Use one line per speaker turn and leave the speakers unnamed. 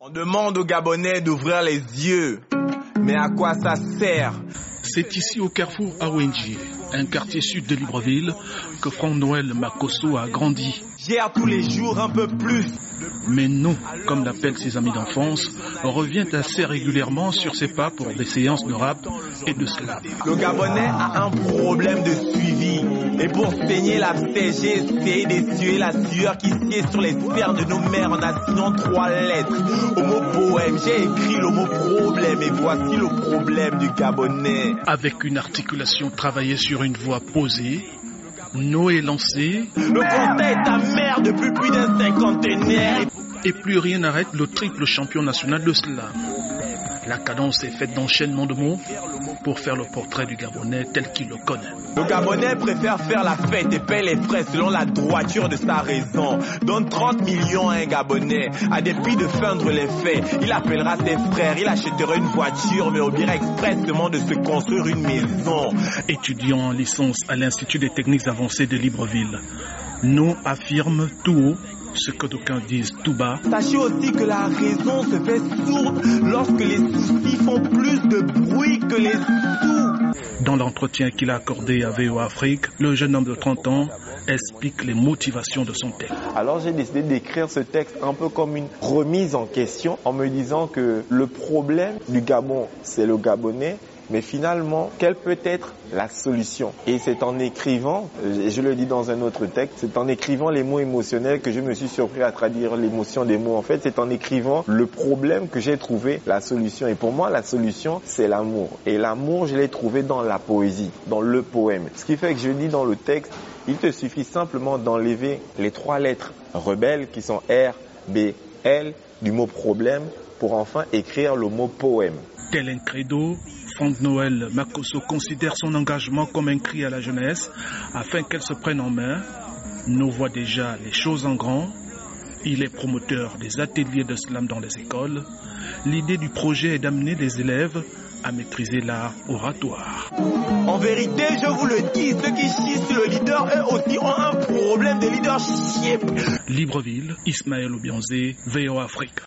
On demande aux Gabonais d'ouvrir les yeux. Mais à quoi ça sert?
C'est ici au carrefour Awenji, un quartier sud de Libreville, que Franck-Noël Makosso a grandi.
Gère tous les jours un peu plus.
Mais non, comme l'appellent ses amis d'enfance, revient assez régulièrement sur ses pas pour des séances de rap et de slam.
Le Gabonais a un problème de suivi. Et pour saigner la paix, j'ai essayé d'essuyer la sueur qui sied sur les sphères de nos mères en assignant 3 lettres. Au mot poème, j'ai écrit le mot problème et voici le problème du Gabonais.
Avec une articulation travaillée sur une voix posée, Noé lancé.
Le français est ta mère depuis plus d'un cinquantenaire.
Et plus rien n'arrête le triple champion national de slam. La cadence est faite d'enchaînement de mots pour faire le portrait du Gabonais tel qu'il le connaît.
Le Gabonais préfère faire la fête et paie les frais selon la droiture de sa raison. Donne 30 millions à un Gabonais, à dépit de feindre les faits. Il appellera ses frères, il achètera une voiture, mais oubliera expressément de se construire une maison.
Étudiant en licence à l'Institut des techniques avancées de Libreville, No affirme tout haut ce que d'aucuns disent tout bas.
Sachez aussi que la raison se fait sourde lorsque les soucis font plus de bruit que les sous.
Dans l'entretien qu'il a accordé à VOA Afrique, le jeune homme de 30 ans explique les motivations de son texte.
Alors j'ai décidé d'écrire ce texte un peu comme une remise en question en me disant que le problème du Gabon, c'est le Gabonais. Mais finalement, quelle peut être la solution? Et c'est en écrivant, et je le dis dans un autre texte, c'est en écrivant les mots émotionnels que je me suis surpris à traduire l'émotion des mots. En fait, c'est en écrivant le problème que j'ai trouvé la solution. Et pour moi, la solution, c'est l'amour. Et l'amour, je l'ai trouvé dans la poésie, dans le poème. Ce qui fait que je dis dans le texte, il te suffit simplement d'enlever les 3 lettres rebelles qui sont R, B, L du mot problème pour enfin écrire le mot poème.
Tel un credo, Franck-Noël Makosso considère son engagement comme un cri à la jeunesse afin qu'elle se prenne en main. Nous voit déjà les choses en grand. Il est promoteur des ateliers de slam dans les écoles. L'idée du projet est d'amener les élèves à maîtriser l'art oratoire.
En vérité, je vous le dis, ceux qui chient sur le leader, eux aussi ont un problème de leadership.
Libreville, Ismaël Obianzé, VOA Afrique.